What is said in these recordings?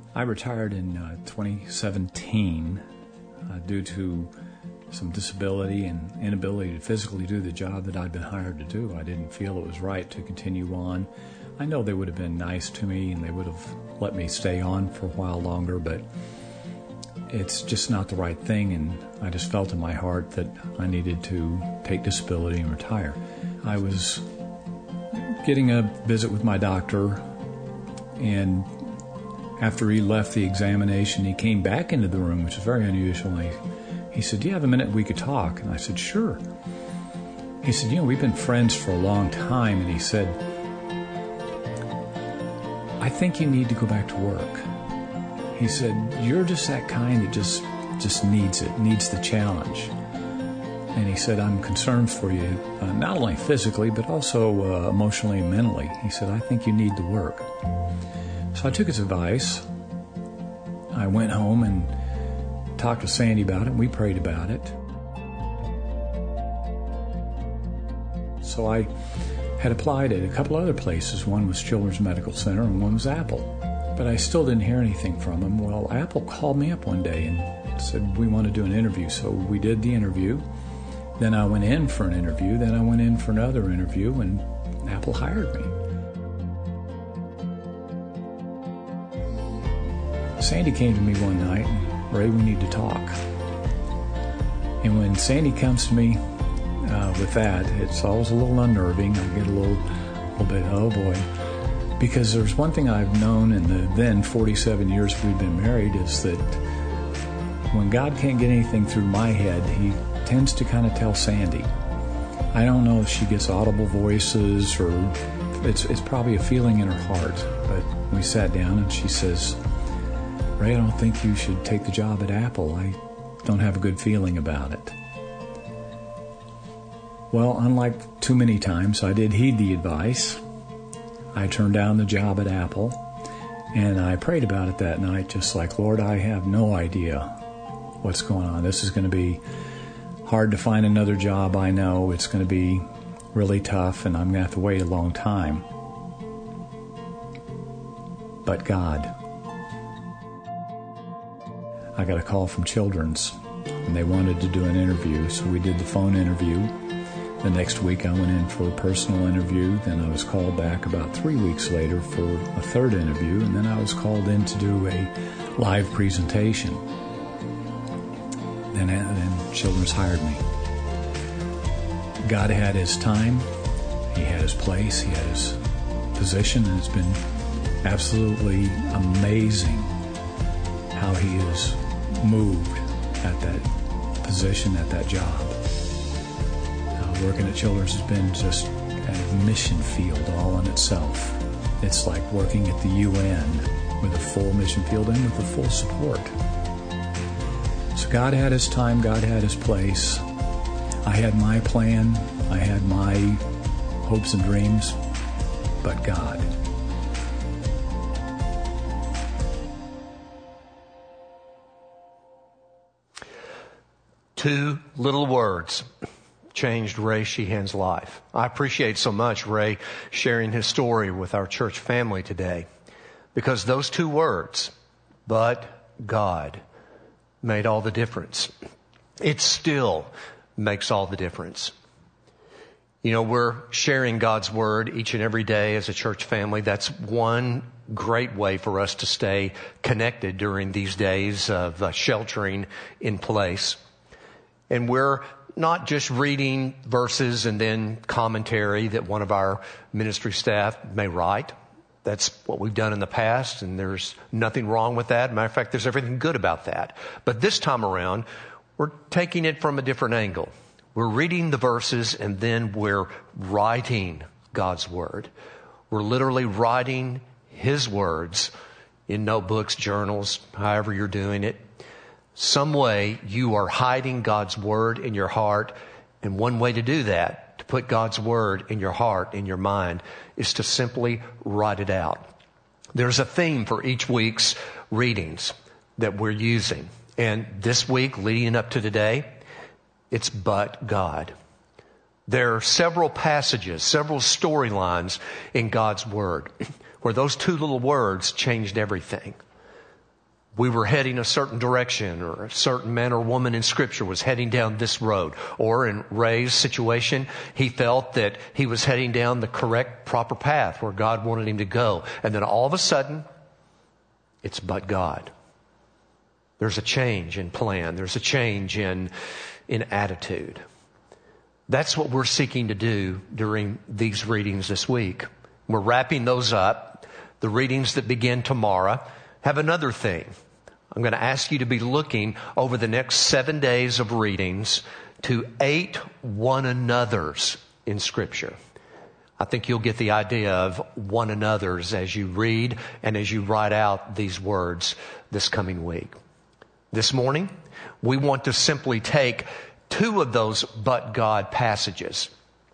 I retired in 2017 due to some disability and inability to physically do the job that I'd been hired to do. I didn't feel it was right to continue on. I know they would have been nice to me and they would have let me stay on for a while longer, but it's just not the right thing, and I just felt in my heart that I needed to take disability and retire. I was getting a visit with my doctor, and after he left the examination, he came back into the room, which is very unusual. He said, "Do you have a minute we could talk?" And I said, "Sure." He said, "We've been friends for a long time." And he said, "I think you need to go back to work." He said, "You're just that kind that just needs it, needs the challenge." And he said, "I'm concerned for you, not only physically, but also emotionally and mentally." He said, "I think you need the work." So I took his advice. I went home and talked to Sandy about it, and we prayed about it. So I had applied at a couple other places. One was Children's Medical Center and one was Apple. But I still didn't hear anything from them. Well, Apple called me up one day and said, "We want to do an interview." So we did the interview. Then I went in for an interview. Then I went in for another interview, and Apple hired me. Sandy came to me one night and, "Ray, we need to talk." And when Sandy comes to me with that, it's always a little unnerving. I get a little bit, oh boy. Because there's one thing I've known in the then 47 years we've been married is that when God can't get anything through my head, he tends to kind of tell Sandy. I don't know if she gets audible voices or it's probably a feeling in her heart. But we sat down and she says, "Ray, I don't think you should take the job at Apple. I don't have a good feeling about it." Well, unlike too many times, I did heed the advice. I turned down the job at Apple, and I prayed about it that night, just like, "Lord, I have no idea what's going on. This is going to be hard to find another job. I know it's going to be really tough, and I'm going to have to wait a long time." But God. I got a call from Children's, and they wanted to do an interview, so we did the phone interview. The next week I went in for a personal interview. Then I was called back about 3 weeks later for a third interview, and then I was called in to do a live presentation. Then Children's hired me. God had his time, he had his place, he had his position, and it's been absolutely amazing how he has moved at that position, at that job. Working at Children's has been just a mission field all in itself. It's like working at the UN with a full mission field and with the full support. So God had his time, God had his place. I had my plan, I had my hopes and dreams, but God. Two little words changed Ray Sheehan's life. I appreciate so much Ray sharing his story with our church family today, because those two words, "but God," made all the difference. It still makes all the difference. We're sharing God's word each and every day as a church family. That's one great way for us to stay connected during these days of sheltering in place. And we're not just reading verses and then commentary that one of our ministry staff may write. That's what we've done in the past, and there's nothing wrong with that. Matter of fact, there's everything good about that. But this time around, we're taking it from a different angle. We're reading the verses, and then we're writing God's word. We're literally writing his words in notebooks, journals, however you're doing it. Some way you are hiding God's word in your heart. And one way to do that, to put God's word in your heart, in your mind, is to simply write it out. There's a theme for each week's readings that we're using. And this week, leading up to today, it's "but God." There are several passages, several storylines in God's word where those two little words changed everything. we were heading a certain direction, or a certain man or woman in Scripture was heading down this road. Or in Ray's situation, he felt that he was heading down the correct, proper path where God wanted him to go. And then all of a sudden, it's but God. There's a change in plan. There's a change in attitude. That's what we're seeking to do during these readings this week. We're wrapping those up. The readings that begin tomorrow have another thing. I'm going to ask you to be looking over the next 7 days of readings to 8 one another's in Scripture. I think you'll get the idea of one another's as you read and as you write out these words this coming week. This morning, we want to simply take 2 of those but God passages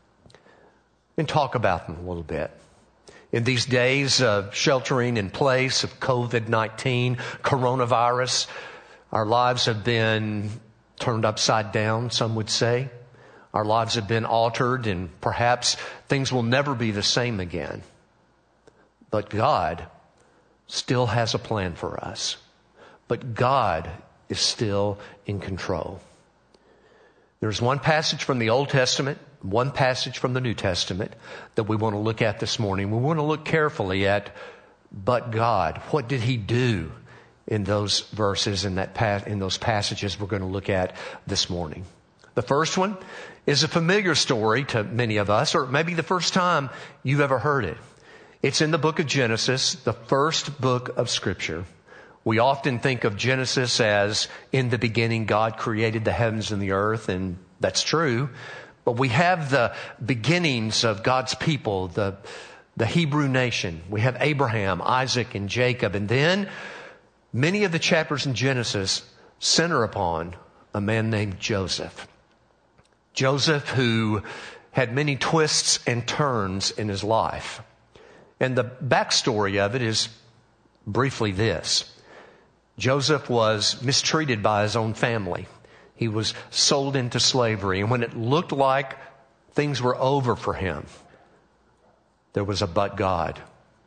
and talk about them a little bit. In these days of sheltering in place of COVID-19, coronavirus, our lives have been turned upside down, some would say. Our lives have been altered, and perhaps things will never be the same again. But God still has a plan for us. But God is still in control. There's one passage from the Old Testament, one passage from the New Testament that we want to look at this morning. We want to look carefully at, but God, what did He do in those verses, in those passages we're going to look at this morning? The first one is a familiar story to many of us, or maybe the first time you've ever heard it. It's in the book of Genesis, the first book of Scripture. We often think of Genesis as, in the beginning, God created the heavens and the earth, and that's true. But we have the beginnings of God's people, the Hebrew nation. We have Abraham, Isaac, and Jacob. And then many of the chapters in Genesis center upon a man named Joseph. Joseph, who had many twists and turns in his life. And the backstory of it is briefly this. Joseph was mistreated by his own family. He was sold into slavery. And when it looked like things were over for him, there was a but God.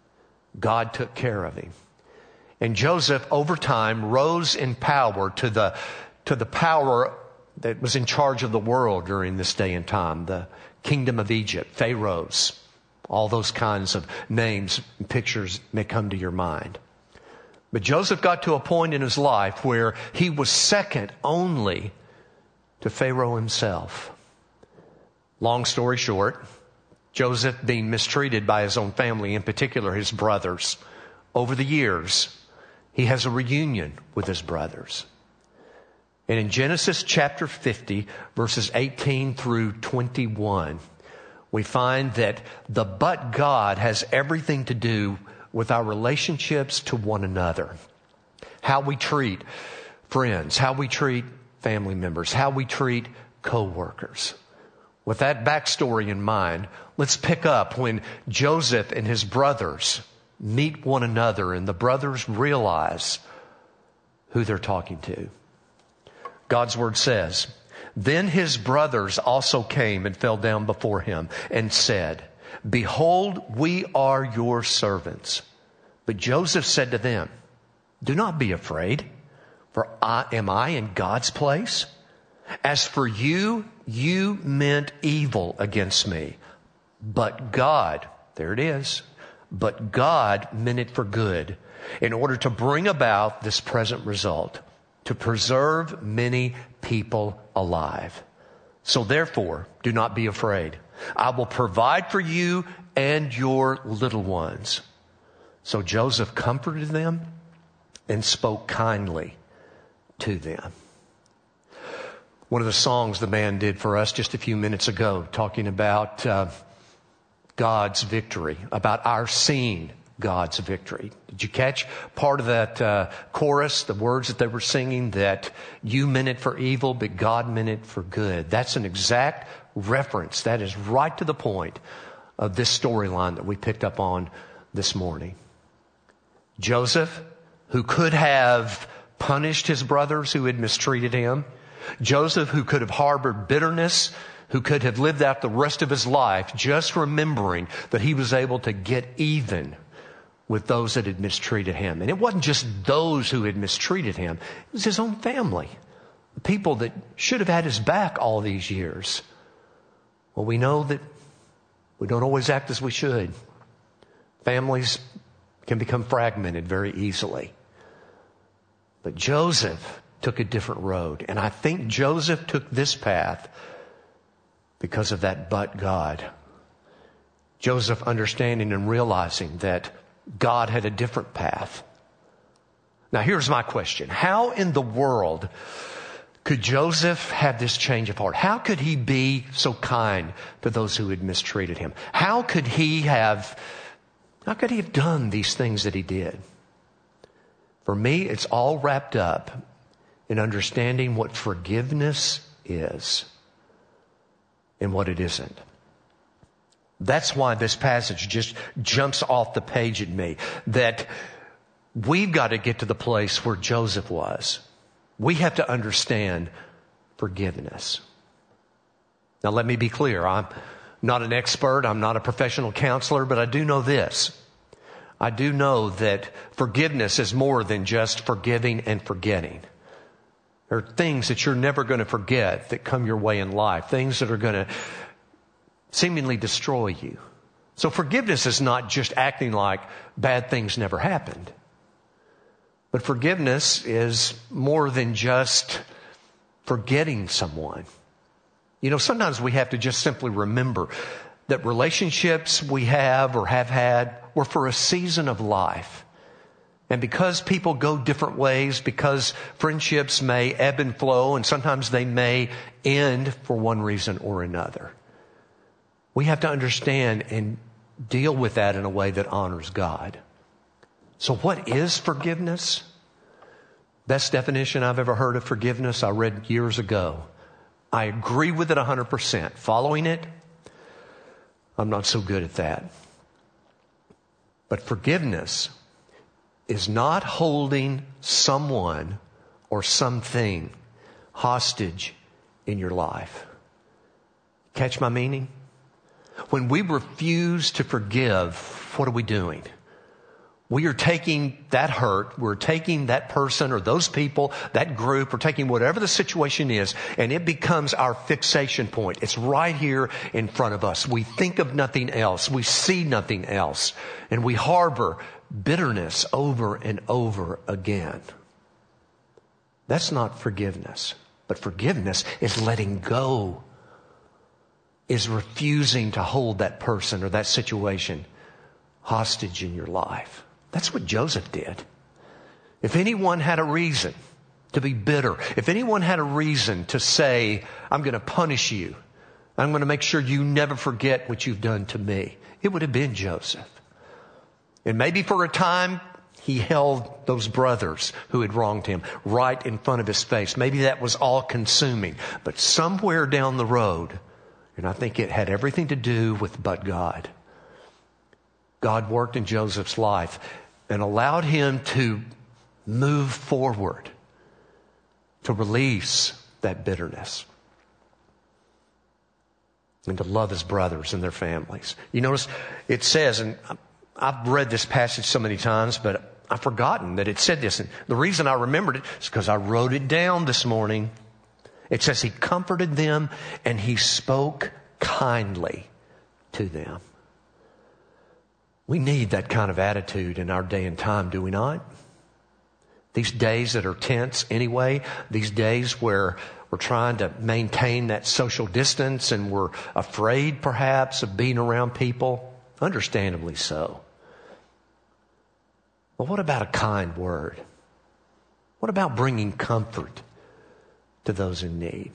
God took care of him. And Joseph, over time, rose in power to the power that was in charge of the world during this day and time. The kingdom of Egypt, pharaohs, all those kinds of names and pictures may come to your mind. But Joseph got to a point in his life where he was second only to Pharaoh himself. Long story short, Joseph being mistreated by his own family, in particular his brothers. Over the years, he has a reunion with his brothers. And in Genesis chapter 50, verses 18 through 21, we find that the but God has everything to do with our relationships to one another. How we treat friends, how we treat family members, how we treat co-workers. With that backstory in mind, let's pick up when Joseph and his brothers meet one another and the brothers realize who they're talking to. God's word says, "Then his brothers also came and fell down before him and said, 'Behold, we are your servants.' But Joseph said to them, 'Do not be afraid, for am I in God's place? As for you, you meant evil against me. But God,'" there it is, "but God meant it for good, in order to bring about this present result, to preserve many people alive. So therefore, do not be afraid. I will provide for you and your little ones." So Joseph comforted them and spoke kindly to them. One of the songs the band did for us just a few minutes ago, talking about God's victory, about our seeing God's victory. Did you catch part of that chorus, the words that they were singing, that you meant it for evil, but God meant it for good? That's an exact reference. That is right to the point of this storyline that we picked up on this morning. Joseph, who could have punished his brothers who had mistreated him. Joseph, who could have harbored bitterness, who could have lived out the rest of his life just remembering that he was able to get even with those that had mistreated him. And it wasn't just those who had mistreated him. It was his own family. The people that should have had his back all these years. Well, we know that we don't always act as we should. Families can become fragmented very easily. But Joseph took a different road. And I think Joseph took this path because of that but God. Joseph understanding and realizing that God had a different path. Now here's my question. How in the world could Joseph have this change of heart? How could he be so kind to those who had mistreated him? How could he have done these things that he did? For me, it's all wrapped up in understanding what forgiveness is and what it isn't. That's why this passage just jumps off the page at me. That we've got to get to the place where Joseph was. We have to understand forgiveness. Now let me be clear. I'm not an expert. I'm not a professional counselor, but I do know this. I do know that forgiveness is more than just forgiving and forgetting. There are things that you're never going to forget that come your way in life. Things that are going to seemingly destroy you. So forgiveness is not just acting like bad things never happened. But forgiveness is more than just forgetting someone. You know, sometimes we have to just simply remember that relationships we have or have had were for a season of life. And because people go different ways, because friendships may ebb and flow, and sometimes they may end for one reason or another, we have to understand and deal with that in a way that honors God. So what is forgiveness? Best definition I've ever heard of forgiveness I read years ago. I agree with it 100%. Following it, I'm not so good at that. But forgiveness is not holding someone or something hostage in your life. Catch my meaning? When we refuse to forgive, what are we doing? We are taking that hurt, we're taking that person or those people, that group, we're taking whatever the situation is, and it becomes our fixation point. It's right here in front of us. We think of nothing else. We see nothing else. And we harbor bitterness over and over again. That's not forgiveness. But forgiveness is letting go, is refusing to hold that person or that situation hostage in your life. That's what Joseph did. If anyone had a reason to be bitter, if anyone had a reason to say, I'm going to punish you, I'm going to make sure you never forget what you've done to me, it would have been Joseph. And maybe for a time, he held those brothers who had wronged him right in front of his face. Maybe that was all consuming. But somewhere down the road, and I think it had everything to do with but God. God worked in Joseph's life and allowed him to move forward, to release that bitterness, and to love his brothers and their families. You notice it says, and I've read this passage so many times, but I've forgotten that it said this. And the reason I remembered it is because I wrote it down this morning. It says he comforted them and he spoke kindly to them. We need that kind of attitude in our day and time, do we not? These days that are tense anyway, these days where we're trying to maintain that social distance and we're afraid perhaps of being around people, understandably so. But what about a kind word? What about bringing comfort to those in need?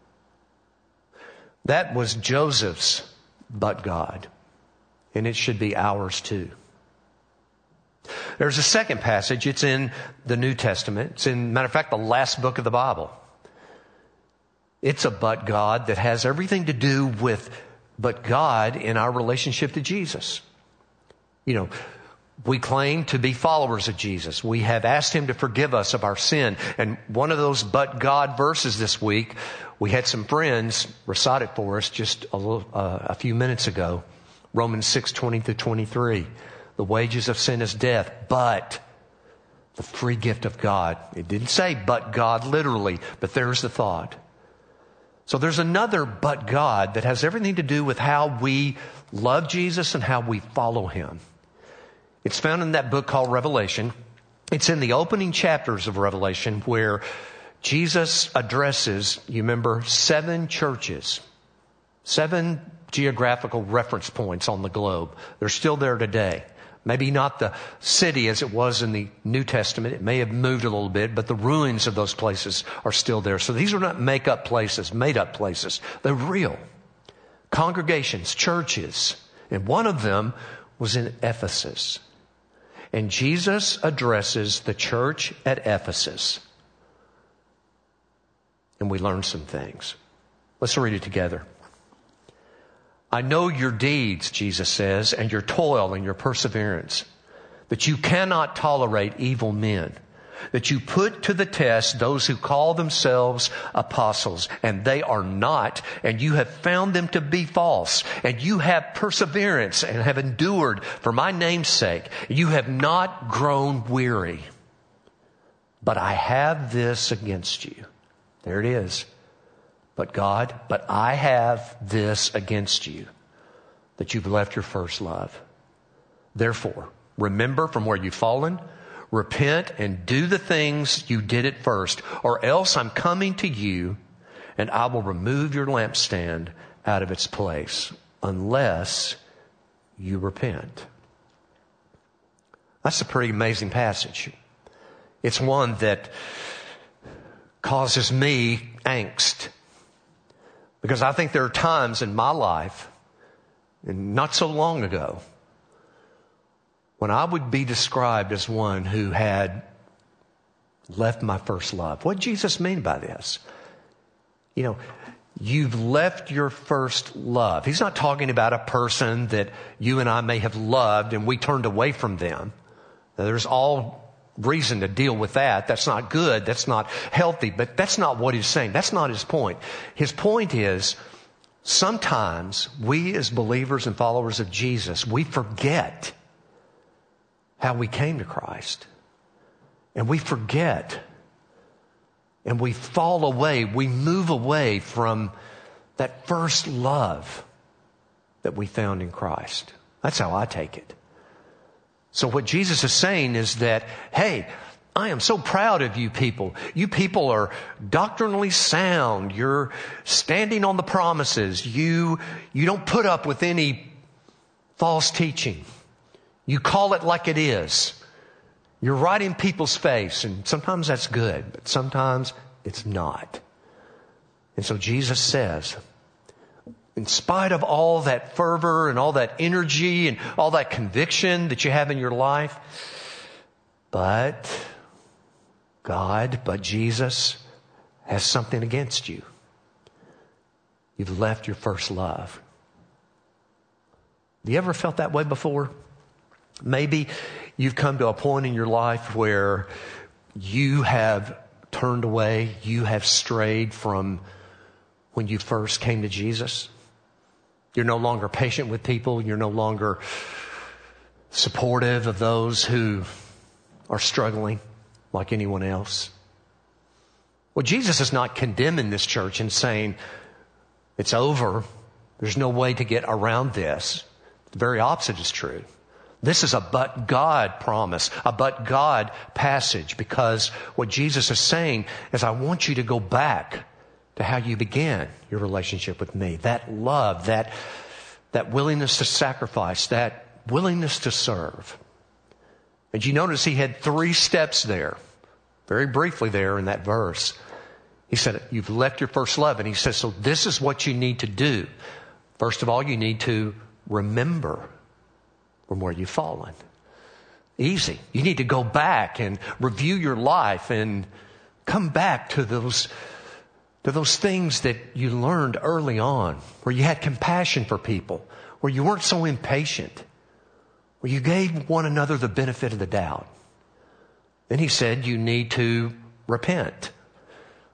That was Joseph's but God. And it should be ours too. There's a second passage. It's in the New Testament. It's in, matter of fact, the last book of the Bible. It's a but God that has everything to do with but God in our relationship to Jesus. You know, we claim to be followers of Jesus. We have asked him to forgive us of our sin. And one of those but God verses this week, we had some friends recite it for us just a few minutes ago. Romans 6:20-23. The wages of sin is death, but the free gift of God. It didn't say but God literally, but there's the thought. So there's another but God that has everything to do with how we love Jesus and how we follow Him. It's found in that book called Revelation. It's in the opening chapters of Revelation where Jesus addresses, you remember, 7 churches, 7 geographical reference points on the globe. They're still there today. Maybe not the city as it was in the New Testament. It may have moved a little bit, but the ruins of those places are still there. So these are not make-up places, made-up places. They're real. Congregations, churches. And one of them was in Ephesus. And Jesus addresses the church at Ephesus. And we learn some things. Let's read it together. I know your deeds, Jesus says, and your toil and your perseverance, that you cannot tolerate evil men, that you put to the test those who call themselves apostles, and they are not, and you have found them to be false, and you have perseverance and have endured for my name's sake. You have not grown weary. But I have this against you. There it is. But I have this against you, that you've left your first love. Therefore, remember from where you've fallen, repent and do the things you did at first, or else I'm coming to you and I will remove your lampstand out of its place unless you repent. That's a pretty amazing passage. It's one that causes me angst. Because I think there are times in my life, and not so long ago, when I would be described as one who had left my first love. What did Jesus mean by this? You know, you've left your first love. He's not talking about a person that you and I may have loved and we turned away from them. Now, there's all reason to deal with that. That's not good. That's not healthy. But that's not what he's saying. That's not his point. His point is, sometimes we as believers and followers of Jesus, we forget how we came to Christ. And we forget. And we fall away. We move away from that first love that we found in Christ. That's how I take it. So what Jesus is saying is that, hey, I am so proud of you people. You people are doctrinally sound. You're standing on the promises. You don't put up with any false teaching. You call it like it is. You're right in people's face. And sometimes that's good, but sometimes it's not. And so Jesus says, in spite of all that fervor and all that energy and all that conviction that you have in your life, but Jesus has something against you. You've left your first love. Have you ever felt that way before? Maybe you've come to a point in your life where you have turned away, you have strayed from when you first came to Jesus. You're no longer patient with people. You're no longer supportive of those who are struggling like anyone else. Well, Jesus is not condemning this church and saying, it's over. There's no way to get around this. The very opposite is true. This is a but God promise, a but God passage, because what Jesus is saying is, I want you to go back to how you began your relationship with me. That love, that willingness to sacrifice, that willingness to serve. And you notice he had 3 steps there, very briefly there in that verse. He said, you've left your first love. And he says, so this is what you need to do. First of all, you need to remember from where you've fallen. Easy. You need to go back and review your life and come back to those things that you learned early on, where you had compassion for people, where you weren't so impatient, where you gave one another the benefit of the doubt. Then he said you need to repent.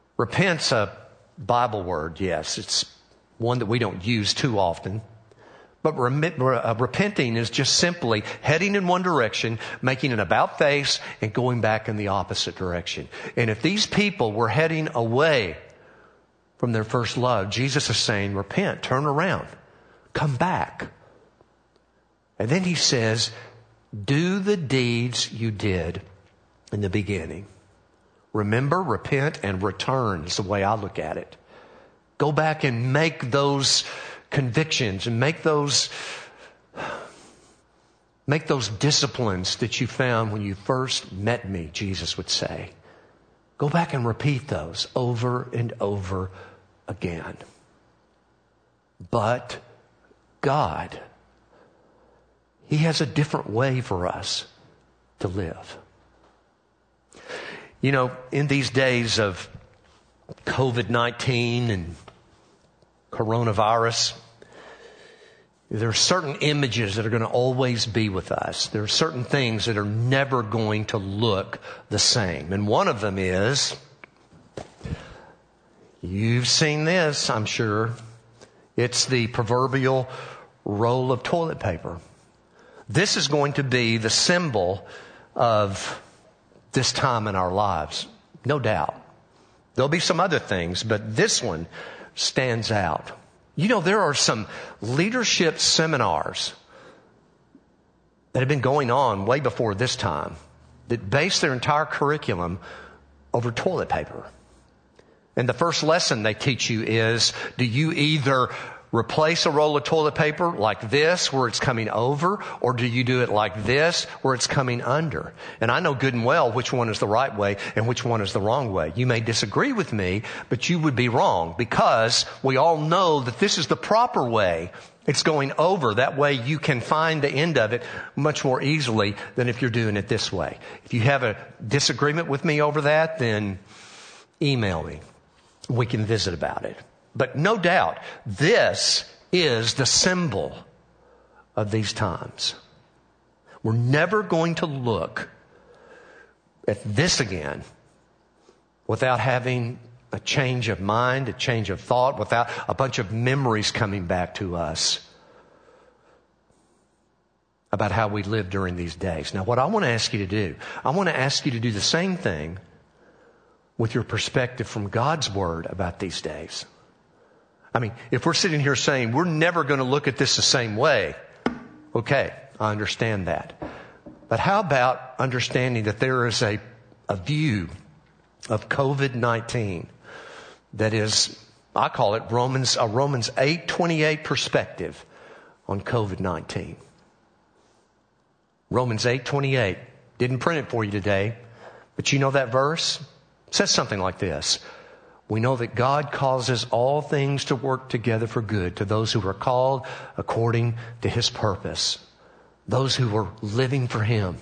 Repent's a Bible word, yes. It's one that we don't use too often. But repenting is just simply heading in one direction, making an about face, and going back in the opposite direction. And if these people were heading away from their first love, Jesus is saying, repent, turn around, come back. And then he says, do the deeds you did in the beginning. Remember, repent, and return is the way I look at it. Go back and make those convictions and make those disciplines that you found when you first met me, Jesus would say. Go back and repeat those over and over again. But God, He has a different way for us to live. You know, in these days of COVID-19 and coronavirus, there are certain images that are going to always be with us. There are certain things that are never going to look the same. And one of them is, you've seen this, I'm sure. It's the proverbial roll of toilet paper. This is going to be the symbol of this time in our lives, no doubt. There'll be some other things, but this one stands out. You know, there are some leadership seminars that have been going on way before this time that base their entire curriculum over toilet paper. And the first lesson they teach you is, do you either replace a roll of toilet paper like this where it's coming over, or do you do it like this where it's coming under? And I know good and well which one is the right way and which one is the wrong way. You may disagree with me, but you would be wrong, because we all know that this is the proper way. It's going over. That way you can find the end of it much more easily than if you're doing it this way. If you have a disagreement with me over that, then email me. We can visit about it. But no doubt, this is the symbol of these times. We're never going to look at this again without having a change of mind, a change of thought, without a bunch of memories coming back to us about how we lived during these days. Now, what I want to ask you to do, I want to ask you to do the same thing with your perspective from God's Word about these days. I mean, if we're sitting here saying we're never going to look at this the same way, okay, I understand that. But how about understanding that there is a view of COVID-19 that is, I call it Romans 8:28 perspective on COVID-19. Romans 8:28. Didn't print it for you today, but you know that verse? It says something like this. We know that God causes all things to work together for good to those who are called according to His purpose, those who are living for Him.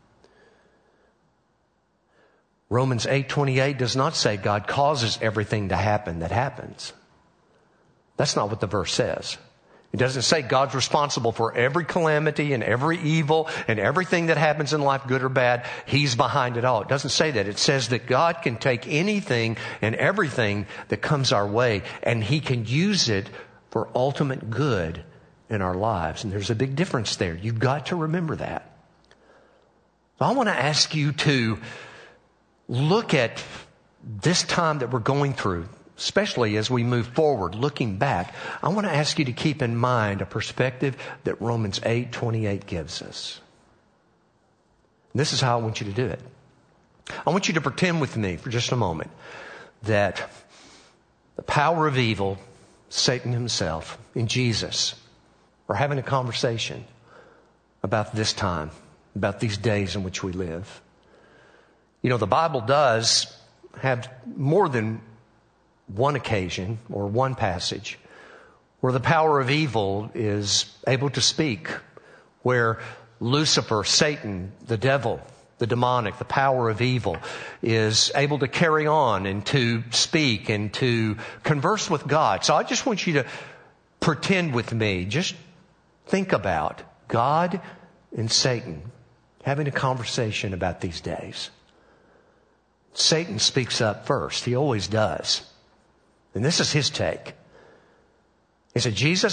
Romans 8:28 does not say God causes everything to happen that happens. That's not what the verse says. It doesn't say God's responsible for every calamity and every evil and everything that happens in life, good or bad. He's behind it all. It doesn't say that. It says that God can take anything and everything that comes our way, and He can use it for ultimate good in our lives. And there's a big difference there. You've got to remember that. So I want to ask you to look at this time that we're going through, especially as we move forward, looking back. I want to ask you to keep in mind a perspective that Romans 8:28 gives us. And this is how I want you to do it. I want you to pretend with me for just a moment that the power of evil, Satan himself, and Jesus are having a conversation about this time, about these days in which we live. You know, the Bible does have more than one occasion or one passage where the power of evil is able to speak, where Lucifer, Satan, the devil, the demonic, the power of evil is able to carry on and to speak and to converse with God. So I just want you to pretend with me, just think about God and Satan having a conversation about these days. Satan speaks up first. He always does. And this is his take. He said, Jesus,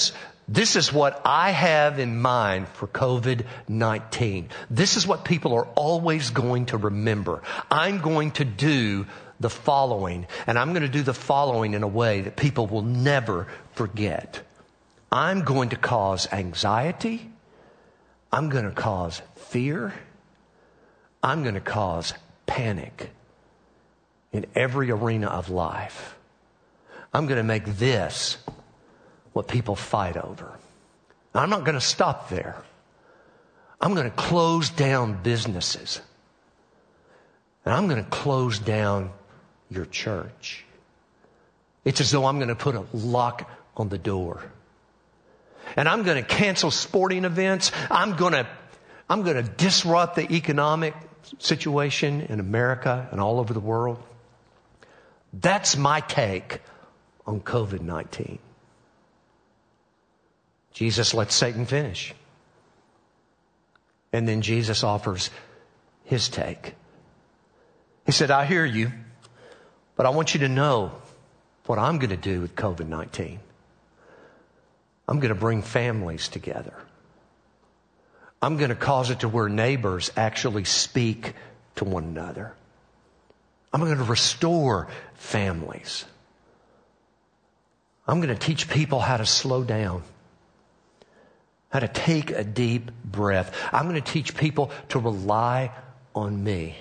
This is what I have in mind for COVID-19. This is what people are always going to remember. I'm going to do the following, and I'm going to do the following in a way that people will never forget. I'm going to cause anxiety. I'm going to cause fear. I'm going to cause panic in every arena of life. I'm going to make this what people fight over. I'm not going to stop there. I'm going to close down businesses. And I'm going to close down your church. It's as though I'm going to put a lock on the door. And I'm going to cancel sporting events. I'm going to disrupt the economic situation in America and all over the world. That's my take on COVID-19. Jesus lets Satan finish. And then Jesus offers his take. He said, I hear you, but I want you to know what I'm going to do with COVID-19. I'm going to bring families together. I'm going to cause it to where neighbors actually speak to one another. I'm going to restore families. I'm going to teach people how to slow down, how to take a deep breath. I'm going to teach people to rely on me.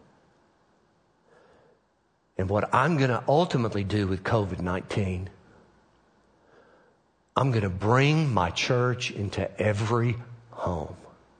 And what I'm going to ultimately do with COVID-19, I'm going to bring my church into every home.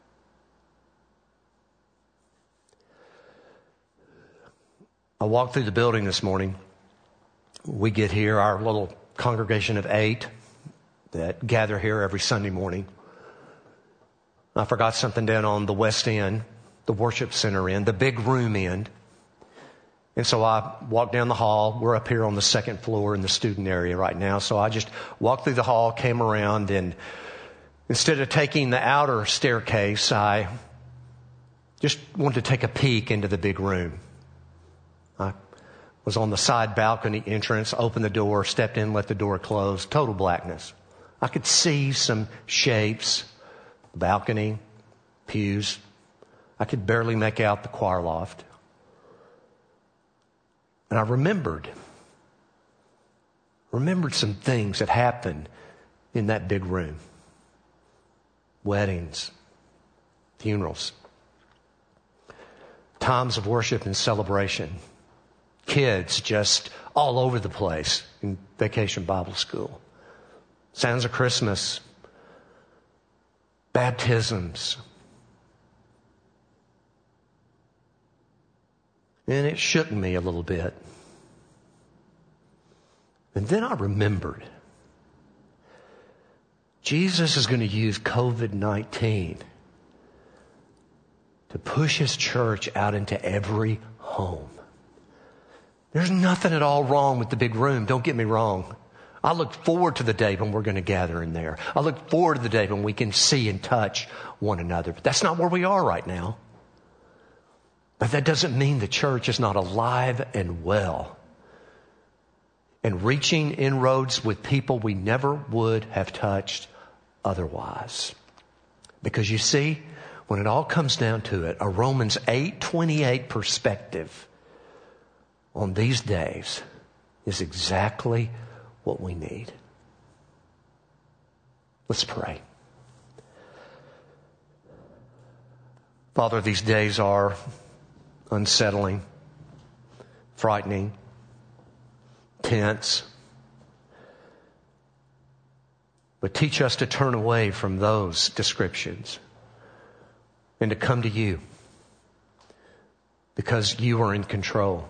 I walked through the building this morning. We get here, our little congregation of 8 that gather here every Sunday morning. I forgot something down on the west end, the worship center end, the big room end. And so I walked down the hall. We're up here on the second floor in the student area right now. So I just walked through the hall, came around, and instead of taking the outer staircase, I just wanted to take a peek into the big room. I was on the side balcony entrance, opened the door, stepped in, let the door close, total blackness. I could see some shapes, the balcony, pews. I could barely make out the choir loft. And I remembered some things that happened in that big room. Weddings, funerals, times of worship and celebration. Kids just all over the place in Vacation Bible School. Sounds of Christmas, baptisms. And it shook me a little bit. And then I remembered Jesus is going to use COVID-19 to push his church out into every home. There's nothing at all wrong with the big room. Don't get me wrong. I look forward to the day when we're going to gather in there. I look forward to the day when we can see and touch one another. But that's not where we are right now. But that doesn't mean the church is not alive and well and reaching inroads with people we never would have touched otherwise. Because you see, when it all comes down to it, a Romans 8:28 perspective on these days is exactly what we need. Let's pray. Father, these days are unsettling, frightening, tense. But teach us to turn away from those descriptions and to come to you because you are in control.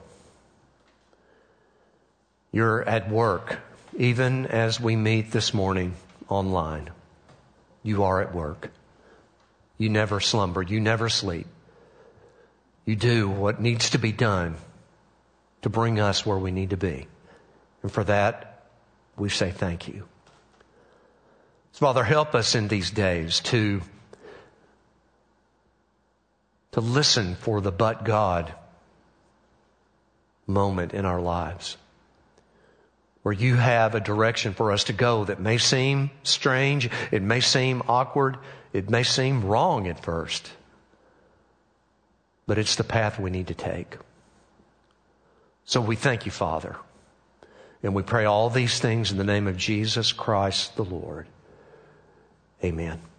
You're at work, even as we meet this morning online. You are at work. You never slumber. You never sleep. You do what needs to be done to bring us where we need to be. And for that, we say thank you. So, Father, help us in these days to listen for the but God moment in our lives. where you have a direction for us to go that may seem strange, it may seem awkward, it may seem wrong at first, but it's the path we need to take. So we thank you, Father, and we pray all these things in the name of Jesus Christ the Lord. Amen.